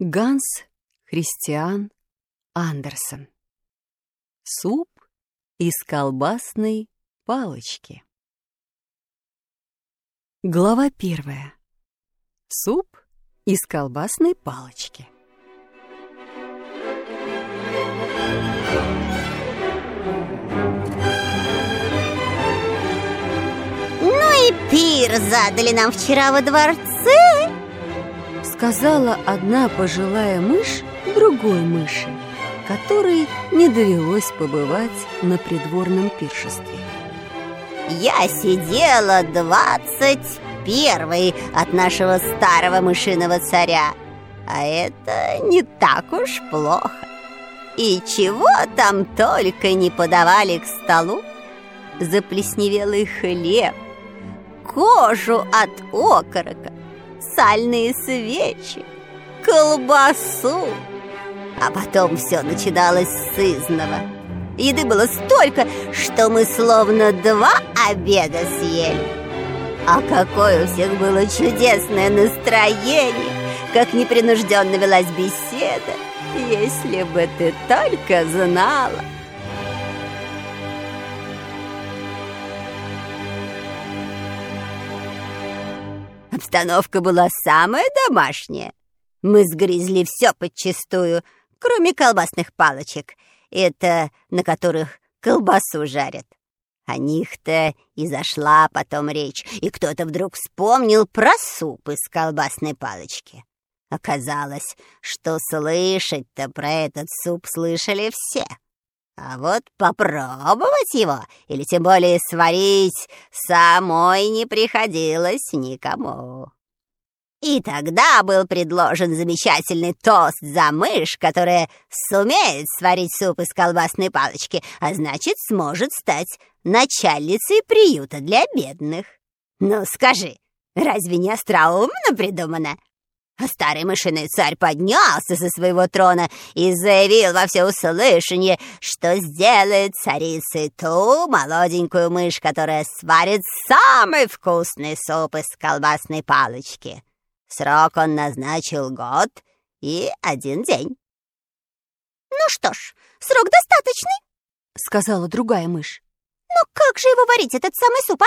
Ганс Христиан Андерсен. Суп из колбасной палочки. Глава 1. Суп из колбасной палочки. Ну и пир задали нам вчера во дворце, сказала одна пожилая мышь другой мыши, которой не довелось побывать на придворном пиршестве. Я сидела 21-й от нашего старого мышиного царя, а это не так уж плохо. И чего там только не подавали к столу: заплесневелый хлеб, кожу от окорока, сальные свечи, колбасу. А потом все начиналось с изного. Еды было столько, что мы словно 2 обеда съели. А какое у всех было чудесное настроение, как непринужденно велась беседа, если бы ты только знала. Обстановка была самая домашняя. Мы сгрызли все подчистую, кроме колбасных палочек, это на которых колбасу жарят. О них-то и зашла потом речь, и кто-то вдруг вспомнил про суп из колбасной палочки. Оказалось, что слышать-то про этот суп слышали все. А вот попробовать его, или тем более сварить, самой не приходилось никому. И тогда был предложен замечательный тост за мышь, которая сумеет сварить суп из колбасной палочки, а значит, сможет стать начальницей приюта для бедных. Ну, скажи, разве не остроумно придумано? А старый мышиный царь поднялся со своего трона и заявил во всеуслышание, что сделает царицей ту молоденькую мышь, которая сварит самый вкусный суп из колбасной палочки. Срок он назначил 1 год и 1 день. «Ну что ж, срок достаточный», — сказала другая мышь. «Но как же его варить, этот самый суп, а?»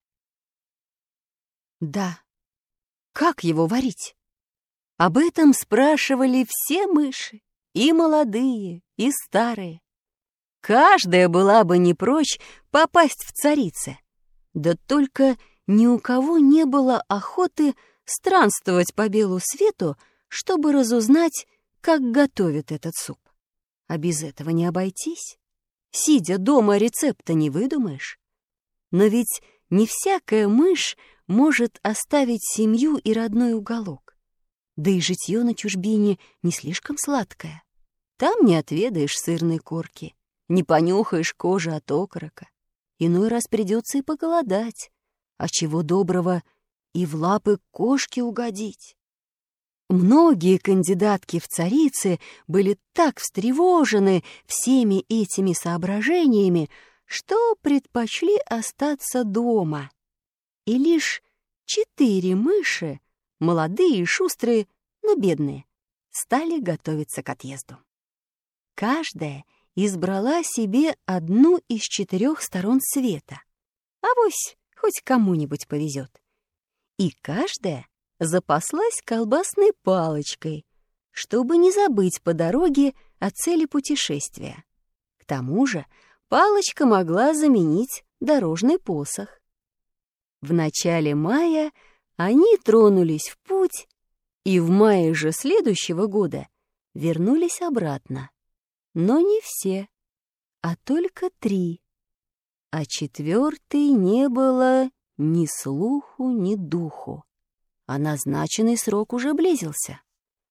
Да, как его варить? Об этом спрашивали все мыши, и молодые, и старые. Каждая была бы не прочь попасть в царицы. Да только ни у кого не было охоты странствовать по белу свету, чтобы разузнать, как готовят этот суп. А без этого не обойтись. Сидя дома, рецепта не выдумаешь. Но ведь не всякая мышь может оставить семью и родной уголок. Да и житье на чужбине не слишком сладкое. Там не отведаешь сырной корки, не понюхаешь кожи от окорока. Иной раз придется и поголодать, а чего доброго и в лапы кошки угодить. Многие кандидатки в царицы были так встревожены всеми этими соображениями, что предпочли остаться дома. И лишь 4 мыши, молодые и шустрые, но бедные, стали готовиться к отъезду. Каждая избрала себе одну из 4 сторон света. Авось хоть кому-нибудь повезет. И каждая запаслась колбасной палочкой, чтобы не забыть по дороге о цели путешествия. К тому же палочка могла заменить дорожный посох. В начале мая они тронулись в путь, и в мае же следующего года вернулись обратно. Но не все, а только 3. А 4-й не было ни слуху, ни духу, а назначенный срок уже близился.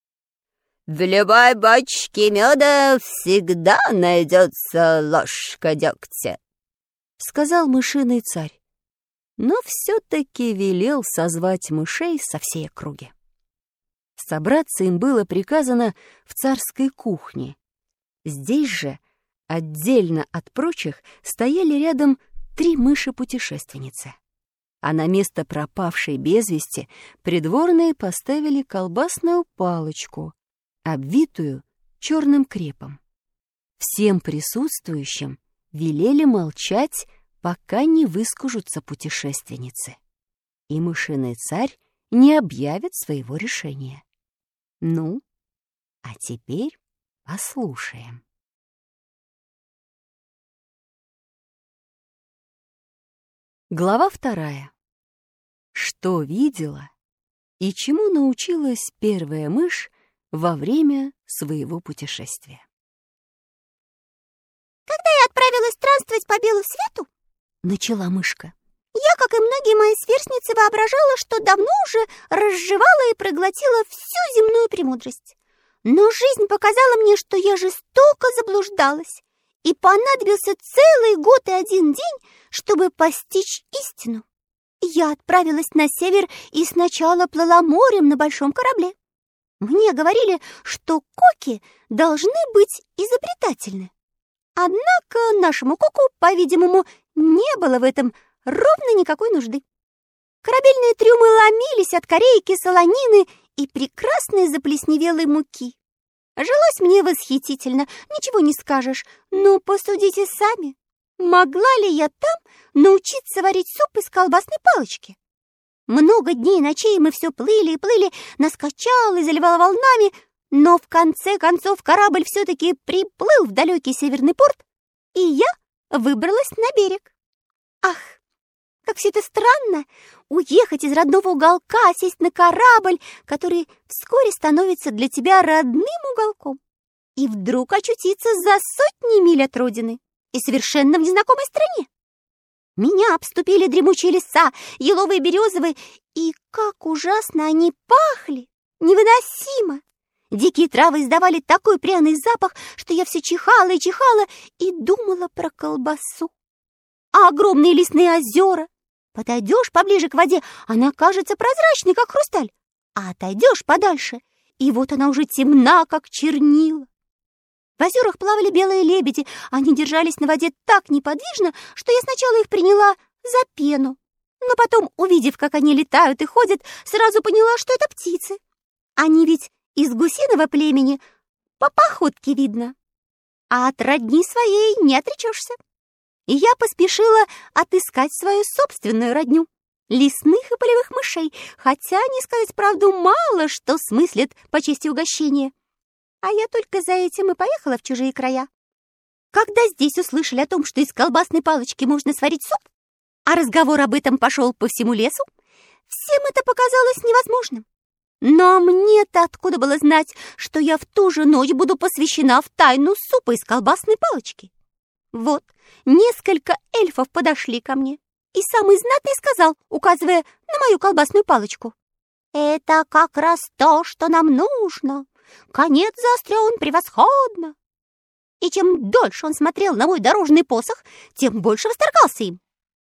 «В любой бочке меда всегда найдется ложка дегтя», — сказал мышиный царь, но все-таки велел созвать мышей со всей округи. Собраться им было приказано в царской кухне. Здесь же, отдельно от прочих, стояли рядом 3 мыши-путешественницы. А на место пропавшей без вести придворные поставили колбасную палочку, обвитую черным крепом. Всем присутствующим велели молчать, пока не выскажутся путешественницы, и мышиный царь не объявит своего решения. Ну, а теперь послушаем. Глава 2. Что видела и чему научилась первая мышь во время своего путешествия? Когда я отправилась странствовать по белу свету, Начала мышка. я, как и многие мои сверстницы, воображала, что давно уже разжевала и проглотила всю земную премудрость. Но жизнь показала мне, что я жестоко заблуждалась, и понадобился целый год и один день, чтобы постичь истину. Я отправилась на север и сначала плыла морем на большом корабле. Мне говорили, что коки должны быть изобретательны. Однако нашему коку, по-видимому, не было в этом ровно никакой нужды. Корабельные трюмы ломились от корейки, солонины и прекрасной заплесневелой муки. Жилось мне восхитительно, ничего не скажешь, но посудите сами. Могла ли я там научиться варить суп из колбасной палочки? Много дней и ночей мы все плыли и плыли, нас качало и заливало волнами, но в конце концов корабль все-таки приплыл в далекий северный порт, и я выбралась на берег. Ах, как все это странно! Уехать из родного уголка, сесть на корабль, который вскоре становится для тебя родным уголком, и вдруг очутиться за сотни миль от родины и совершенно в незнакомой стране. Меня обступили дремучие леса, еловые, березовые, и как ужасно они пахли! Невыносимо! Дикие травы издавали такой пряный запах, что я все чихала и чихала и думала про колбасу. А огромные лесные озера. Подойдешь поближе к воде, она кажется прозрачной, как хрусталь, а отойдешь подальше, и вот она уже темна, как чернила. В озерах плавали белые лебеди, они держались на воде так неподвижно, что я сначала их приняла за пену, но потом, увидев, как они летают и ходят, сразу поняла, что это птицы. Они ведь из гусиного племени, по походке видно, а от родни своей не отречешься. И я поспешила отыскать свою собственную родню — лесных и полевых мышей, хотя, не сказать правду, мало что смыслит по части угощения. А я только за этим и поехала в чужие края. Когда здесь услышали о том, что из колбасной палочки можно сварить суп, а разговор об этом пошел по всему лесу, всем это показалось невозможным. Но мне-то откуда было знать, что я в ту же ночь буду посвящена в тайну супа из колбасной палочки? Вот, несколько эльфов подошли ко мне, и самый знатный сказал, указывая на мою колбасную палочку: «Это как раз то, что нам нужно. Конец заострен превосходно». И чем дольше он смотрел на мой дорожный посох, тем больше восторгался им.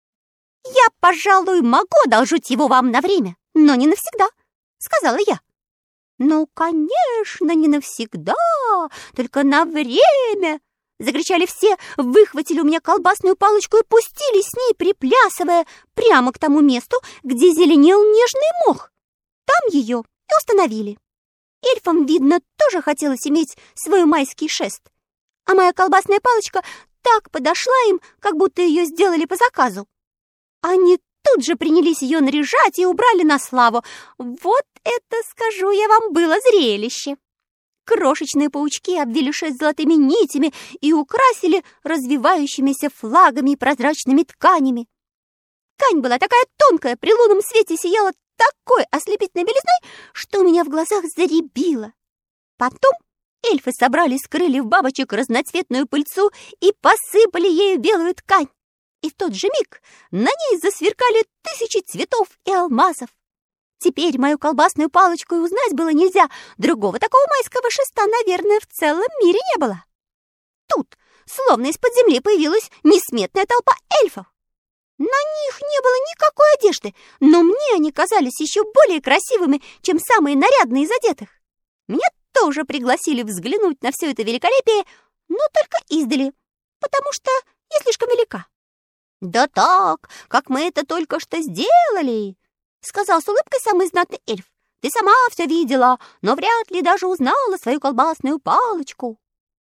«Я, пожалуй, могу одолжить его вам на время, но не навсегда», — сказала я. «Ну, конечно, не навсегда, только на время», — закричали все, выхватили у меня колбасную палочку и пустили с ней, приплясывая, прямо к тому месту, где зеленел нежный мох. Там ее и установили. Эльфам, видно, тоже хотелось иметь свой майский шест, а моя колбасная палочка так подошла им, как будто ее сделали по заказу. Они тут же принялись ее наряжать и убрали на славу. Вот это, скажу я вам, было зрелище. Крошечные паучки обвили шесть золотыми нитями и украсили развивающимися флагами и прозрачными тканями. Ткань была такая тонкая, при лунном свете сияла такой ослепительной белизной, что у меня в глазах зарябило. Потом эльфы собрали с крыльев бабочек разноцветную пыльцу и посыпали ею белую ткань. И в тот же миг на ней засверкали тысячи цветов и алмазов. Теперь мою колбасную палочку и узнать было нельзя. Другого такого майского шеста, наверное, в целом мире не было. Тут, словно из-под земли, появилась несметная толпа эльфов. На них не было никакой одежды, но мне они казались еще более красивыми, чем самые нарядные из одетых. Меня тоже пригласили взглянуть на все это великолепие, но только издали, потому что я слишком велика. «Да так, как мы это только что сделали», — сказал с улыбкой самый знатный эльф. Ты сама все видела, но вряд ли даже узнала свою колбасную палочку».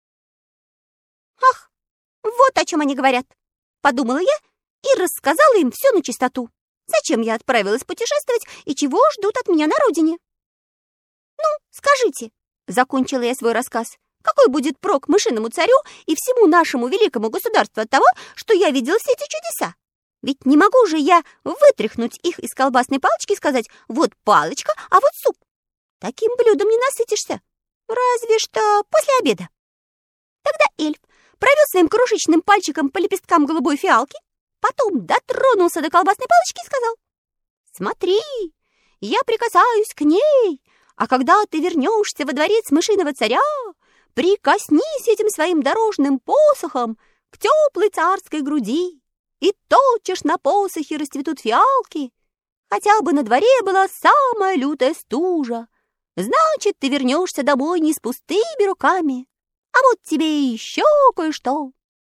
«Ах, вот о чем они говорят», — подумала я и рассказала им все на чистоту. Зачем я отправилась путешествовать и чего ждут от меня на родине? «Ну, скажите», — закончила я свой рассказ, «какой будет прок мышиному царю и всему нашему великому государству от того, что я видела все эти чудеса? Ведь не могу же я вытряхнуть их из колбасной палочки и сказать: вот палочка, а вот суп. Таким блюдом не насытишься, разве что после обеда». Тогда эльф провел своим крошечным пальчиком по лепесткам голубой фиалки, потом дотронулся до колбасной палочки и сказал: «Смотри, я прикасаюсь к ней, а когда ты вернешься во дворец мышиного царя, прикоснись этим своим дорожным посохом к теплой царской груди, и тотчас на посохе расцветут фиалки, хотя бы на дворе была самая лютая стужа. Значит, ты вернешься домой не с пустыми руками. А вот тебе еще кое-что».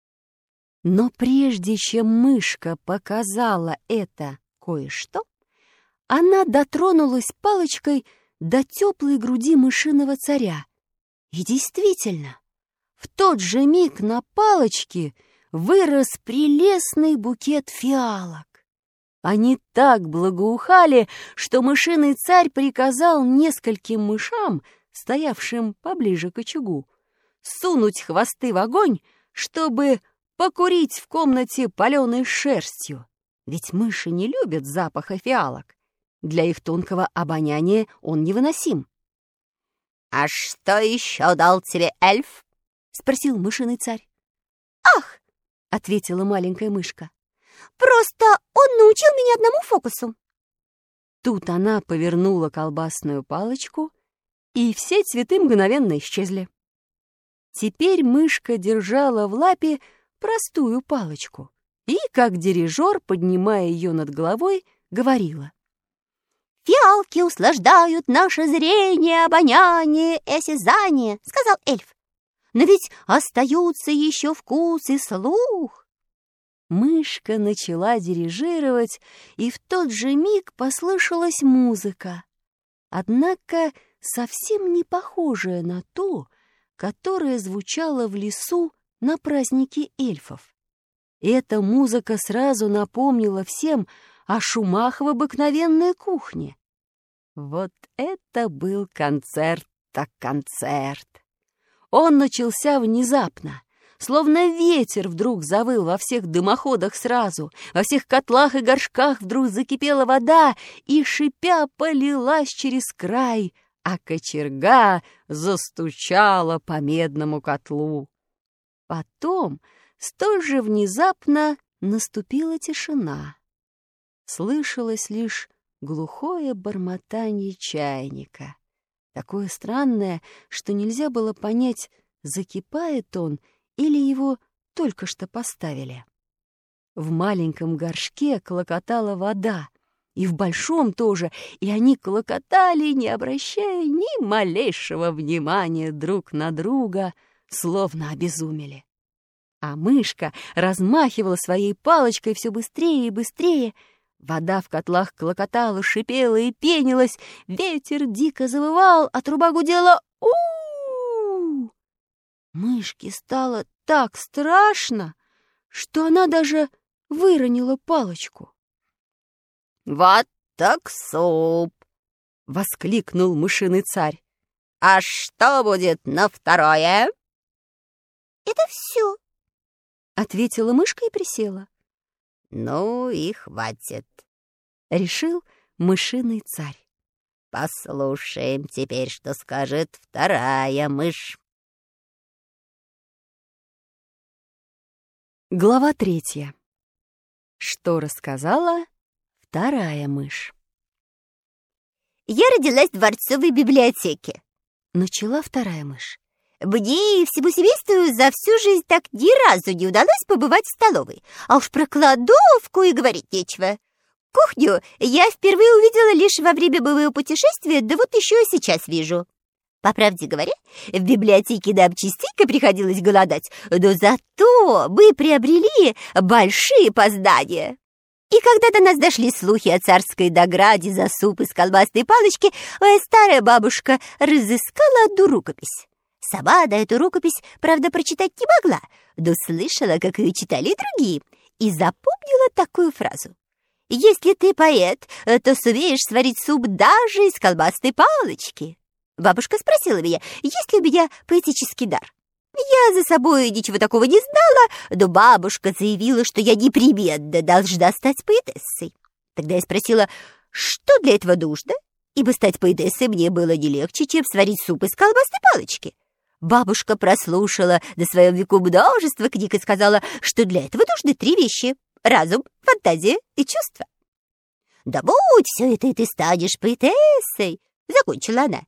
Но прежде чем мышка показала это кое-что, она дотронулась палочкой до теплой груди мышиного царя. И действительно, в тот же миг на палочке вырос прелестный букет фиалок. Они так благоухали, что мышиный царь приказал нескольким мышам, стоявшим поближе к очагу, сунуть хвосты в огонь, чтобы покурить в комнате паленой шерстью. Ведь мыши не любят запаха фиалок. Для их тонкого обоняния он невыносим. «А что еще дал тебе эльф?» — спросил мышиный царь. «Ах!» — ответила маленькая мышка. «Просто он научил меня одному фокусу». Тут она повернула колбасную палочку, и все цветы мгновенно исчезли. Теперь мышка держала в лапе простую палочку и, как дирижер, поднимая ее над головой, говорила: «Фиалки услаждают наше зрение, обоняние и осязание», — сказал эльф. «Но ведь остаются еще вкус и слух». Мышка начала дирижировать, и в тот же миг послышалась музыка, однако совсем не похожая на ту, которая звучала в лесу на празднике эльфов. Эта музыка сразу напомнила всем о шумах в обыкновенной кухне. Вот это был концерт так концерт! Он начался внезапно, словно ветер вдруг завыл во всех дымоходах сразу, во всех котлах и горшках вдруг закипела вода и, шипя, полилась через край, а кочерга застучала по медному котлу. Потом столь же внезапно наступила тишина. Слышалось лишь глухое бормотание чайника, такое странное, что нельзя было понять, закипает он или его только что поставили. В маленьком горшке клокотала вода, и в большом тоже, и они клокотали, не обращая ни малейшего внимания друг на друга, словно обезумели. А мышка размахивала своей палочкой все быстрее и быстрее. Вода в котлах клокотала, шипела и пенилась, ветер дико завывал, а труба гудела «У-у-у!». Мышке стало так страшно, что она даже выронила палочку. «Вот так суп!» — воскликнул мышиный царь. «А что будет на второе?» «Это все», — ответила мышка и присела. «Ну и хватит», — решил мышиный царь. «Послушаем теперь, что скажет вторая мышь». Глава 3. Что рассказала вторая мышь? «Я родилась в дворцовой библиотеке», — начала вторая мышь. «Мне и всему семейству за всю жизнь так ни разу не удалось побывать в столовой. А уж про кладовку и говорить нечего. Кухню я впервые увидела лишь во время моего путешествия, да вот еще и сейчас вижу. По правде говоря, в библиотеке нам частенько приходилось голодать, но зато мы приобрели большие познания». И когда до нас дошли слухи о царской награде за суп из колбасной палочки, моя старая бабушка разыскала одну рукопись. Сама она эту рукопись, правда, прочитать не могла, но слышала, как ее читали и другие, и запомнила такую фразу: «Если ты поэт, то сумеешь сварить суп даже из колбасной палочки». Бабушка спросила меня, есть ли у меня поэтический дар. Я за собой ничего такого не знала, но бабушка заявила, что я непременно должна стать поэтессой. Тогда я спросила, что для этого нужно, ибо стать поэтессой мне было не легче, чем сварить суп из колбасной палочки. Бабушка прослушала на своем веку множество книг и сказала, что для этого нужны 3 вещи: разум, фантазия и чувство. «Да будь все это, и ты станешь поэтессой», — закончила она.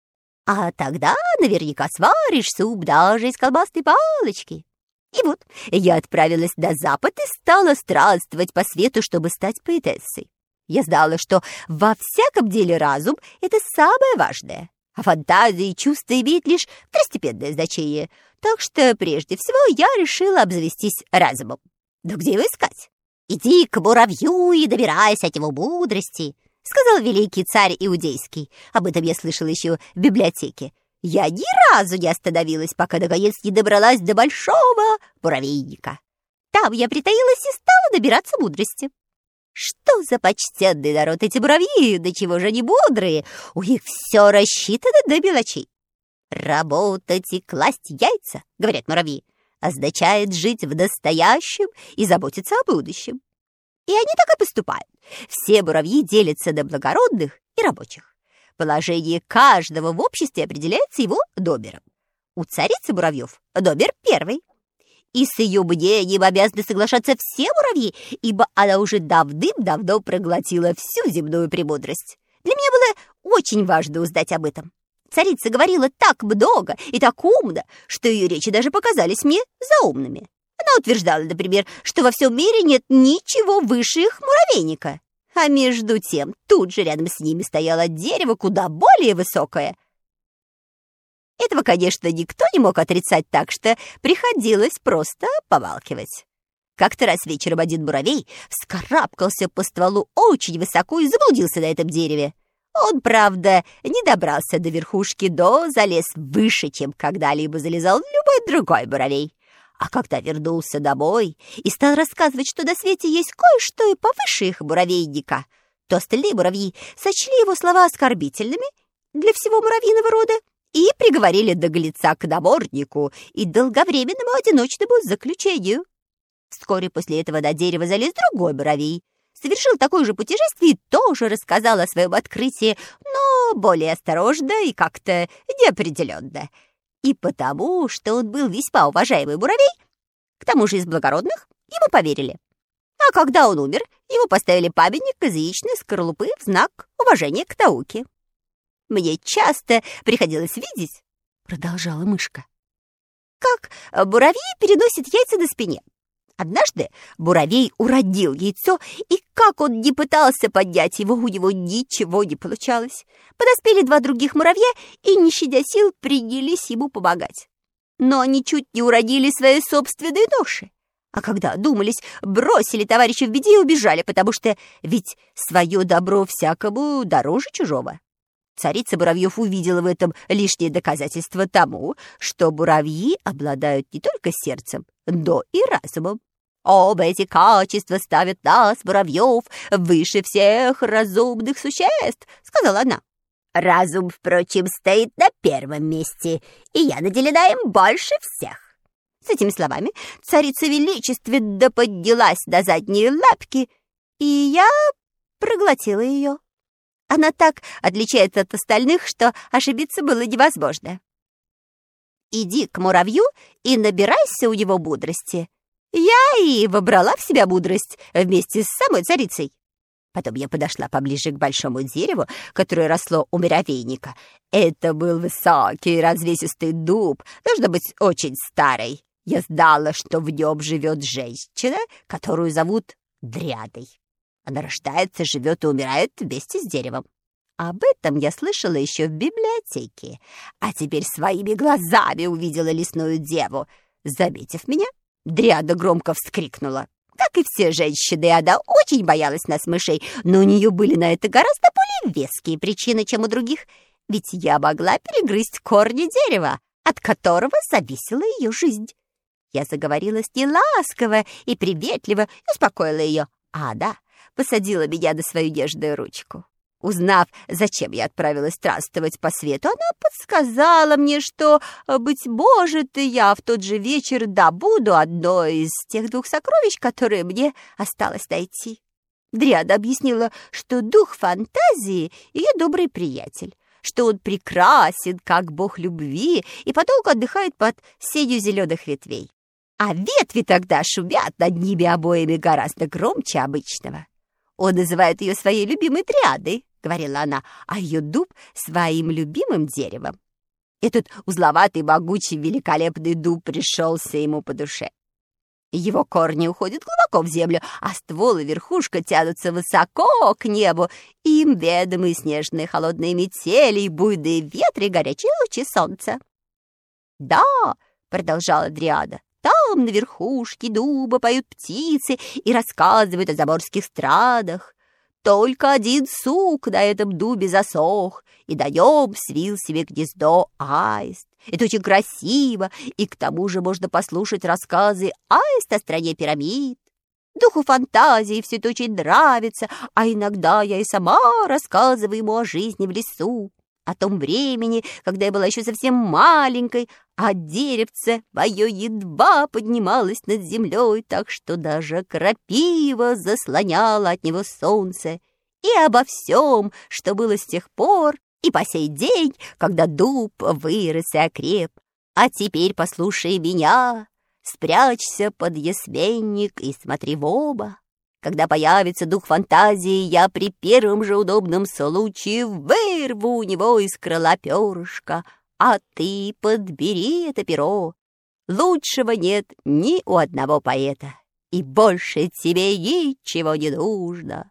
«А тогда наверняка сваришь суп даже из колбасной палочки». И вот я отправилась на запад и стала странствовать по свету, чтобы стать поэтессой. Я знала, что во всяком деле разум — это самое важное, а фантазия и чувства имеют лишь второстепенное значение. Так что прежде всего я решила обзавестись разумом. Но где его искать? «Иди к муравью и добирайся от его мудрости», — сказал великий царь иудейский. Об этом я слышала еще в библиотеке. Я ни разу не остановилась, пока наконец не добралась до большого муравейника. Там я притаилась и стала набираться мудрости. Что за почтенный народ эти муравьи, да чего же они бодрые, у них все рассчитано до мелочей. «Работать и класть яйца», — говорят муравьи, означает жить в настоящем и заботиться о будущем. И они так и поступают. Все муравьи делятся на благородных и рабочих. Положение каждого в обществе определяется его номером. У царицы муравьев номер 1. И с ее мнением обязаны соглашаться все муравьи, ибо она уже давным-давно проглотила всю земную премудрость. Для меня было очень важно узнать об этом. Царица говорила так много и так умно, что ее речи даже показались мне заумными. Она утверждала, например, что во всем мире нет ничего выше их муравейника. А между тем тут же рядом с ними стояло дерево куда более высокое. Этого, конечно, никто не мог отрицать, так что приходилось просто помалкивать. Как-то раз вечером один муравей вскарабкался по стволу очень высоко и заблудился на этом дереве. Он, правда, не добрался до верхушки, но залез выше, чем когда-либо залезал любой другой муравей. А когда вернулся домой и стал рассказывать, что на свете есть кое-что и повыше их муравейника, то остальные муравьи сочли его слова оскорбительными для всего муравьиного рода и приговорили наглеца к наморднику и долговременному одиночному заключению. Вскоре после этого на дерево залез другой муравей, совершил такое же путешествие и тоже рассказал о своем открытии, но более осторожно и как-то неопределенно. И потому, что он был весьма уважаемый муравей, к тому же из благородных, ему поверили. А когда он умер, ему поставили памятник из яичной скорлупы в знак уважения к науке. «Мне часто приходилось видеть, — продолжала мышка, — как муравей переносит яйца на спине. Однажды муравей уродил яйцо, и как он ни пытался поднять его, у него ничего не получалось. Подоспели 2 других муравья и, не щадя сил, принялись ему помогать. Но они чуть не уродили свои собственные ноши. А когда одумались, бросили товарища в беде и убежали, потому что ведь свое добро всякому дороже чужого. Царица муравьев увидела в этом лишнее доказательство тому, что муравьи обладают не только сердцем, но и разумом. Оба эти качества ставят нас, муравьев, выше всех разумных существ, — сказала она. Разум, впрочем, стоит на первом месте, и я наделена им больше всех. С этими словами царица величественно поднялась на задние лапки, и я проглотила ее. Она так отличается от остальных, что ошибиться было невозможно. Иди к муравью и набирайся у него мудрости. Я и вобрала в себя мудрость вместе с самой царицей. Потом я подошла поближе к большому дереву, которое росло у муравейника. Это был высокий развесистый дуб, должно быть очень старый. Я знала, что в нем живет женщина, которую зовут Дрядой. Она рождается, живет и умирает вместе с деревом. Об этом я слышала еще в библиотеке, а теперь своими глазами увидела лесную деву. Заметив меня, Дряда громко вскрикнула. Как и все женщины, она очень боялась нас, мышей, но у нее были на это гораздо более веские причины, чем у других. Ведь я могла перегрызть корни дерева, от которого зависела ее жизнь. Я заговорила с ней ласково и приветливо и успокоила ее, а она посадила меня на свою нежную ручку. Узнав, зачем я отправилась странствовать по свету, она подсказала мне, что, быть может, и я в тот же вечер добуду одно из тех двух сокровищ, которые мне осталось найти. Дриада объяснила, что дух фантазии — ее добрый приятель, что он прекрасен, как бог любви, и подолгу отдыхает под сенью зеленых ветвей. А ветви тогда шумят над ними обоими гораздо громче обычного. Он называет ее своей любимой триадой, — говорила она, — а ее дуб — своим любимым деревом. Этот узловатый, могучий, великолепный дуб пришелся ему по душе. Его корни уходят глубоко в землю, а ствол и верхушка тянутся высоко к небу. Им ведомы снежные холодные метели и буйные ветры и горячие лучи солнца. «Да», — продолжала Дриада, — «там на верхушке дуба поют птицы и рассказывают о заморских страдах. Только один сук на этом дубе засох, и на нем свил себе гнездо аист. Это очень красиво, и к тому же можно послушать рассказы аиста о стране пирамид. Духу фантазии все это очень нравится, а иногда я и сама рассказываю ему о жизни в лесу, о том времени, когда я была еще совсем маленькой, а деревце мое едва поднималось над землей, так что даже крапива заслоняла от него солнце, и обо всем, что было с тех пор и по сей день, когда дуб вырос и окреп. А теперь послушай меня, спрячься под ясменник и смотри в оба. Когда появится дух фантазии, я при первом же удобном случае вырву у него из крыла перышко, а ты подбери это перо. Лучшего нет ни у одного поэта, и больше тебе ничего не нужно.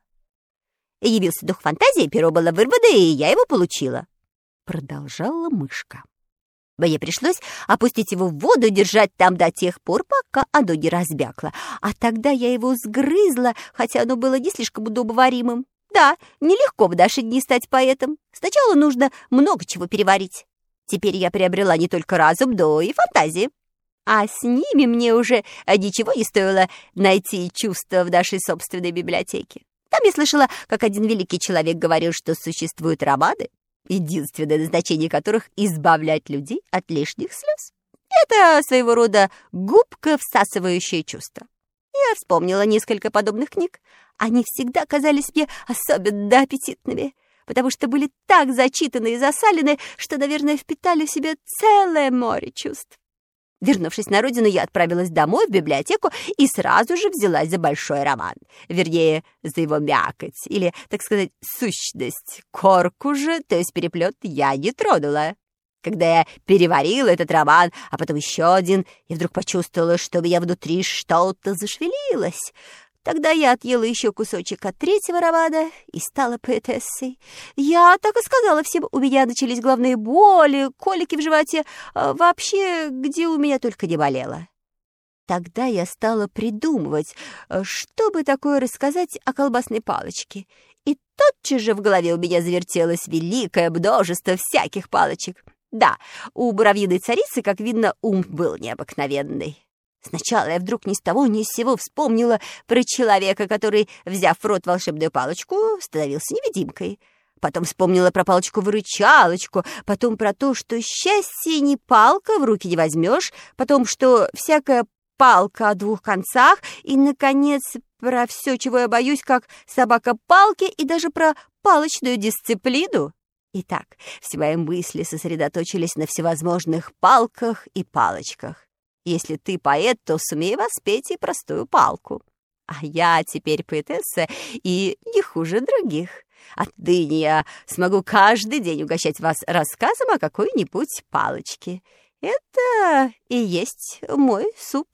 Явился дух фантазии, перо было вырвано, и я его получила. Продолжала мышка. Мне пришлось опустить его в воду и держать там до тех пор, пока оно не разбякло. А тогда я его сгрызла, хотя оно было не слишком удобоваримым. Да, нелегко в наши дни стать поэтом. Сначала нужно много чего переварить. Теперь я приобрела не только разум, но и фантазии. А с ними мне уже ничего не стоило найти чувства в нашей собственной библиотеке. Там я слышала, как один великий человек говорил, что существуют романы, единственное назначение которых — избавлять людей от лишних слез. Это своего рода губка, всасывающая чувства. Я вспомнила несколько подобных книг. Они всегда казались мне особенно аппетитными, потому что были так зачитаны и засалены, что, наверное, впитали в себя целое море чувств. Вернувшись на родину, я отправилась домой в библиотеку и сразу же взялась за большой роман. Вернее, за его мякоть, или, так сказать, сущность. Корку же, то есть переплет, я не тронула. Когда я переварила этот роман, а потом еще один, и вдруг почувствовала, что у меня внутри что-то зашевелилось. Тогда я отъела еще кусочек от третьего романа и стала поэтессой. Я так и сказала всем, у меня начались головные боли, колики в животе, вообще, где у меня только не болело. Тогда я стала придумывать, что бы такое рассказать о колбасной палочке. И тотчас же в голове у меня завертелось великое множество всяких палочек. Да, у муравьиной царицы, как видно, ум был необыкновенный. Сначала я вдруг ни с того ни с сего вспомнила про человека, который, взяв в рот волшебную палочку, становился невидимкой. Потом вспомнила про палочку-выручалочку, потом про то, что счастье не палка, в руки не возьмешь, потом, что всякая палка о двух концах, и, наконец, про все, чего я боюсь, как собака палки, и даже про палочную дисциплину. Итак, все мои мысли сосредоточились на всевозможных палках и палочках. Если ты поэт, то сумей воспеть и простую палку. А я теперь поэтесса и не хуже других. Отныне я смогу каждый день угощать вас рассказом о какой-нибудь палочке. Это и есть мой суп.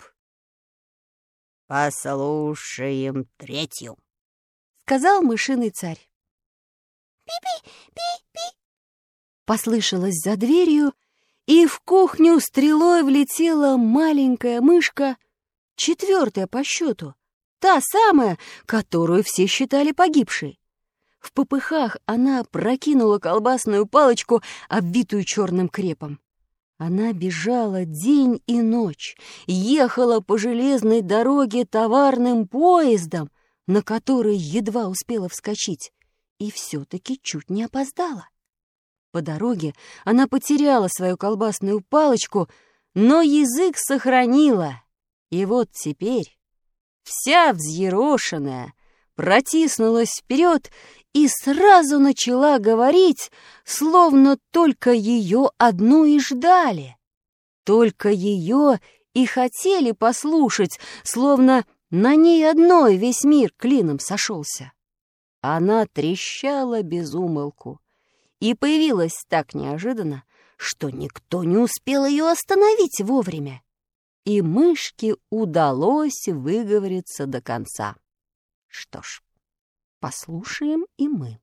«Послушаем третью», — сказал мышиный царь. «Пи-пи, пи-пи», — послышалось за дверью, и в кухню стрелой влетела маленькая мышка, четвертая по счету, та самая, которую все считали погибшей. В попыхах она прокинула колбасную палочку, обвитую черным крепом. Она бежала день и ночь, ехала по железной дороге товарным поездом, на который едва успела вскочить, и все-таки чуть не опоздала. По дороге она потеряла свою колбасную палочку, но язык сохранила, и вот теперь вся взъерошенная протиснулась вперед и сразу начала говорить, словно только ее одну и ждали. Только ее и хотели послушать, словно на ней одной весь мир клином сошелся. Она трещала без умолку и появилась так неожиданно, что никто не успел ее остановить вовремя. И мышке удалось выговориться до конца. Что ж, послушаем и мы.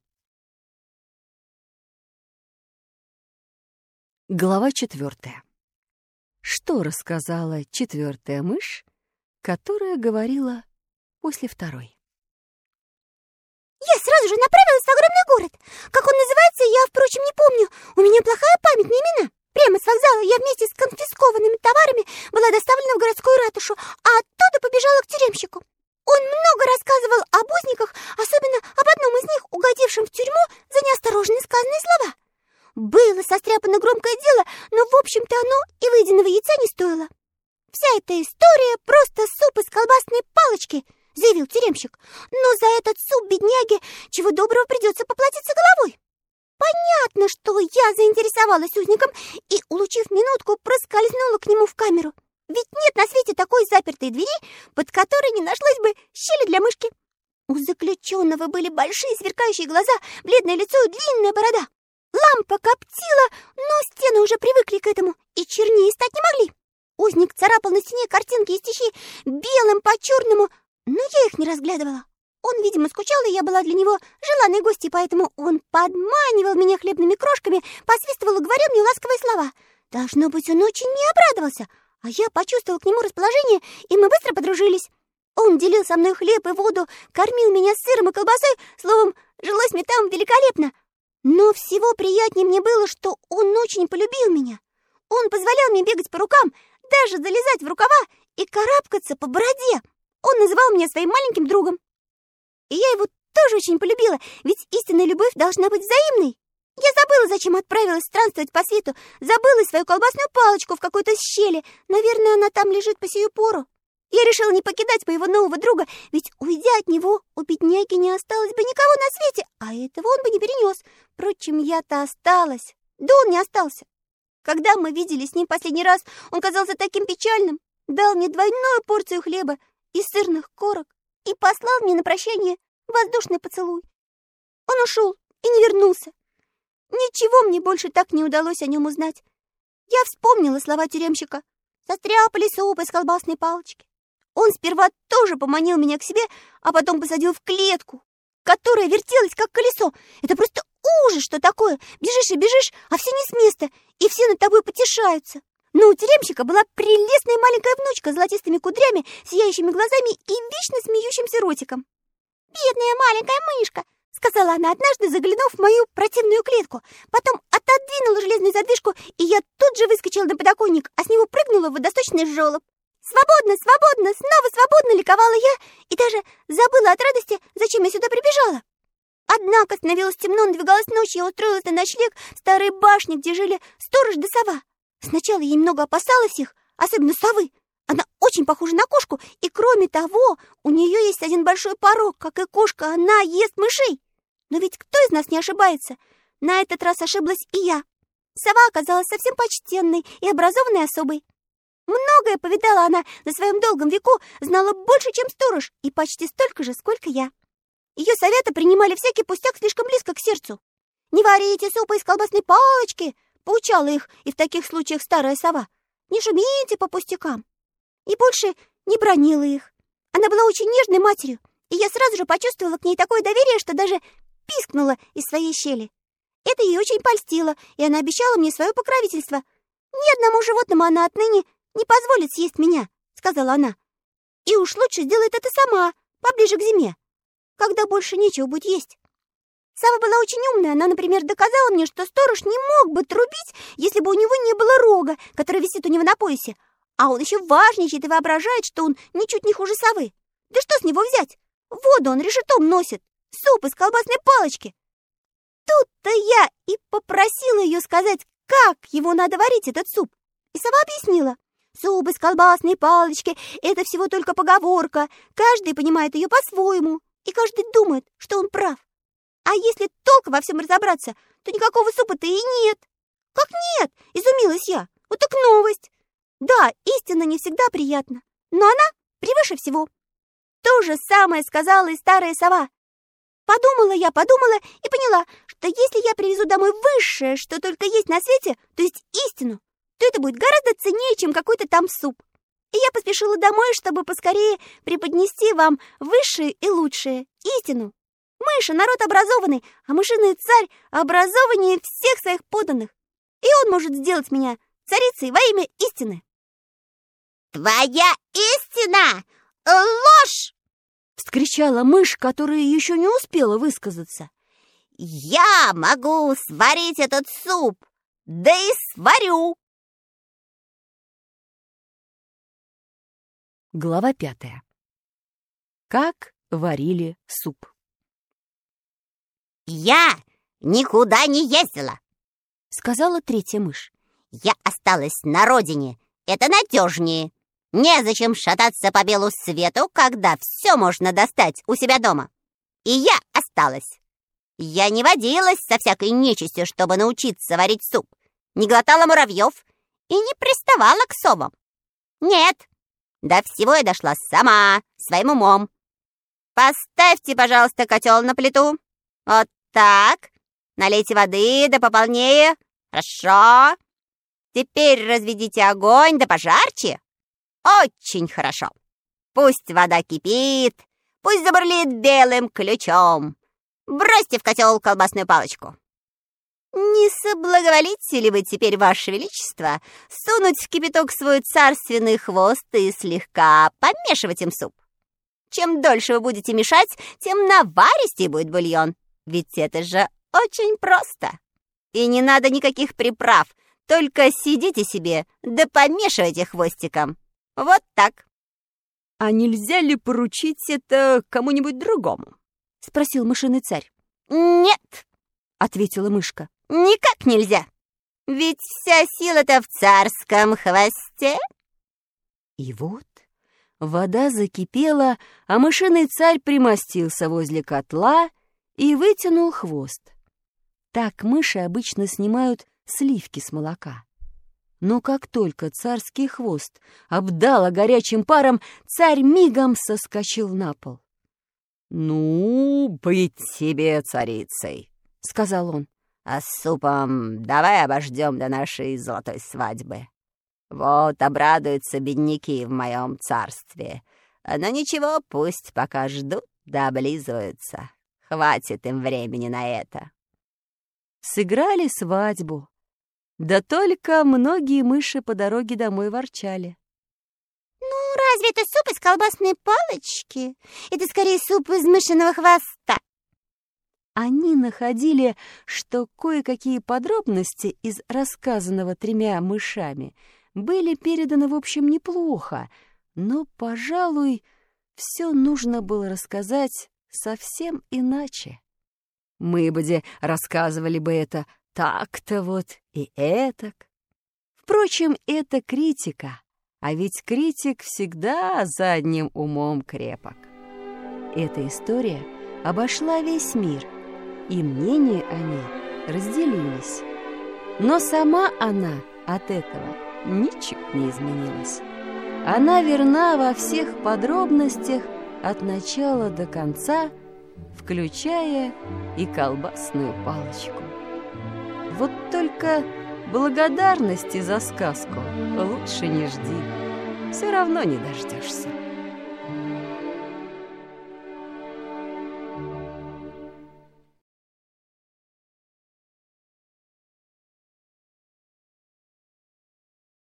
Глава 4. Что рассказала 4-я мышь, которая говорила после 2-й? Я сразу же направилась в огромный город. Как он называется, я, впрочем, не помню. У меня плохая память на имена. Прямо с вокзала я вместе с конфискованными товарами была доставлена в городскую ратушу, а оттуда побежала к тюремщику. Он много рассказывал об узниках, особенно об одном из них, угодившем в тюрьму за неосторожно сказанные слова. Было состряпано громкое дело, но, в общем-то, оно и выеденного яйца не стоило. «Вся эта история — просто суп из колбасной палочки», — заявил тюремщик. «Но за этот суп бедняге чего доброго придется поплатиться головой». Понятно, что я заинтересовалась узником и, улучив минутку, проскользнула к нему в камеру. Ведь нет на свете такой запертой двери, под которой не нашлось бы щели для мышки. У заключенного были большие сверкающие глаза, бледное лицо и длинная борода. Лампа коптила, но стены уже привыкли к этому и чернее стать не могли. Узник царапал на стене картинки и стихи белым по черному, но я их не разглядывала. Он, видимо, скучал, и я была для него желанной гостьей, поэтому он подманивал меня хлебными крошками, посвистывал и говорил мне ласковые слова. Должно быть, он очень мне обрадовался, а я почувствовала к нему расположение, и мы быстро подружились. Он делил со мной хлеб и воду, кормил меня сыром и колбасой, словом, жилось мне там великолепно. Но всего приятнее мне было, что он очень полюбил меня. Он позволял мне бегать по рукам, даже залезать в рукава и карабкаться по бороде. Он называл меня своим маленьким другом. И я его тоже очень полюбила, ведь истинная любовь должна быть взаимной. Я забыла, зачем отправилась странствовать по свету, забыла свою колбасную палочку в какой-то щели. Наверное, она там лежит по сию пору. Я решила не покидать моего нового друга, ведь, уйдя от него, у бедняги не осталось бы никого на свете, а этого он бы не перенес. Впрочем, я-то осталась. Да он не остался. Когда мы виделись с ним последний раз, он казался таким печальным, дал мне двойную порцию хлеба и сырных корок и послал мне на прощание воздушный поцелуй. Он ушел и не вернулся. Ничего мне больше так не удалось о нем узнать. Я вспомнила слова тюремщика. Состряпали суп из колбасной палочки. Он сперва тоже поманил меня к себе, а потом посадил в клетку, которая вертелась, как колесо. Это просто ужас, что такое. Бежишь и бежишь, а все не с места, и все над тобой потешаются. Но у тюремщика была прелестная маленькая внучка с золотистыми кудрями, сияющими глазами и вечно смеющимся ротиком. «Бедная маленькая мышка», — сказала она однажды, заглянув в мою противную клетку. Потом отодвинула железную задвижку, и я тут же выскочила на подоконник, а с него прыгнула в водосточный желоб. «Свободно, свободно, снова свободно!» — ликовала я, и даже забыла от радости, зачем я сюда прибежала. Однако становилось темно, надвигалась ночь, я устроилась на ночлег в старой башне, где жили сторож да сова. Сначала я немного опасалась их, особенно совы. Она очень похожа на кошку, и кроме того, у нее есть один большой порог. Как и кошка, она ест мышей. Но ведь кто из нас не ошибается? На этот раз ошиблась и я. Сова оказалась совсем почтенной и образованной особой. Многое повидала она на своем долгом веку, знала больше, чем сторож, и почти столько же, сколько я. Ее советы принимали всякий пустяк слишком близко к сердцу. «Не варите супа из колбасной палочки», — поучала их и в таких случаях старая сова. «Не шумите по пустякам». И больше не бранила их. Она была очень нежной матерью, и я сразу же почувствовала к ней такое доверие, что даже пискнула из своей щели. Это ей очень польстило, и она обещала мне свое покровительство. «Ни одному животному она отныне не позволит съесть меня», — сказала она. «И уж лучше сделает это сама, поближе к зиме, когда больше нечего будет есть. Сова была очень умная. Она, например, доказала мне, что сторож не мог бы трубить, если бы у него не было рога, который висит у него на поясе. А он еще важничает и воображает, что он ничуть не хуже совы. Да что с него взять? Воду он решетом носит, суп из колбасной палочки. Тут-то я и попросила ее сказать, как его надо варить, этот суп. И сова объяснила. Суп из колбасной палочки — это всего только поговорка. Каждый понимает ее по-своему, и каждый думает, что он прав. А если толком во всем разобраться, то никакого супа-то и нет. Как нет? Изумилась я. Вот так новость. Да, истина не всегда приятна, но она превыше всего. То же самое сказала и старая сова. Подумала и поняла, что если я привезу домой высшее, что только есть на свете, то есть истину, то это будет гораздо ценнее, чем какой-то там суп. И я поспешила домой, чтобы поскорее преподнести вам высшее и лучшее, истину. Мыши — народ образованный, а мышиный царь образованнее всех своих подданных. И он может сделать меня царицей во имя истины. «Твоя истина — ложь!» — вскричала мышь, которая еще не успела высказаться. «Я могу сварить этот суп, да и сварю!» Глава 5. Как варили суп. «Я никуда не ездила», — сказала третья мышь. «Я осталась на родине. Это надежнее. Незачем шататься по белу свету, когда все можно достать у себя дома. И я осталась. Я не водилась со всякой нечистью, чтобы научиться варить суп, не глотала муравьев и не приставала к совам. Нет, до всего я дошла сама, своим умом. Поставьте, пожалуйста, котел на плиту. Вот так. Налейте воды, да пополнее. Хорошо. Теперь разведите огонь, да пожарче. Очень хорошо. Пусть вода кипит, пусть забурлит белым ключом. Бросьте в котел колбасную палочку. Не соблаговолите ли вы теперь, Ваше Величество, сунуть в кипяток свой царственный хвост и слегка помешивать им суп? Чем дольше вы будете мешать, тем наваристее будет бульон. Ведь это же очень просто. И не надо никаких приправ, только сидите себе да помешивайте хвостиком. Вот так. «А нельзя ли поручить это кому-нибудь другому?» — спросил мышиный царь. «Нет», — ответила мышка. «Никак нельзя. Ведь вся сила-то в царском хвосте». И вот вода закипела, а мышиный царь примостился возле котла и вытянул хвост. Так мыши обычно снимают сливки с молока. Но как только царский хвост обдало горячим паром, царь мигом соскочил на пол. «Ну, быть тебе царицей», — сказал он. «А с супом давай обождем до нашей золотой свадьбы. Вот обрадуются бедняки в моем царстве. Но ничего, пусть пока ждут да облизываются. Хватит им времени на это». Сыграли свадьбу. Да только многие мыши по дороге домой ворчали. «Ну, разве это суп из колбасной палочки? Это скорее суп из мышиного хвоста». Они находили, что кое-какие подробности из рассказанного тремя мышами были переданы, в общем, неплохо, но, пожалуй, все нужно было рассказать совсем иначе. Мы бы рассказывали бы это так-то вот и этак. Впрочем, это критика, а ведь критик всегда задним умом крепок. Эта история обошла весь мир, и мнения о ней разделились. Но сама она от этого ничуть не изменилась. Она верна во всех подробностях от начала до конца, включая и колбасную палочку. Вот только благодарности за сказку лучше не жди, все равно не дождешься.